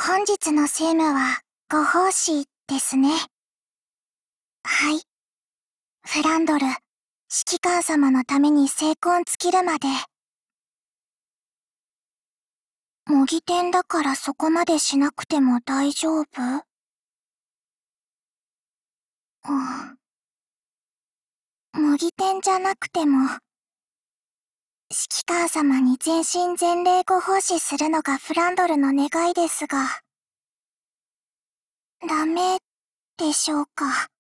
本日の政務はご奉仕ですね。はい。フランドル、指揮官様のために精魂尽きるまで。模擬店だからそこまでしなくても大丈夫？模擬店じゃなくても、指揮官様に全身全霊ご奉仕するのがフランドルの願いですが、ダメでしょうか。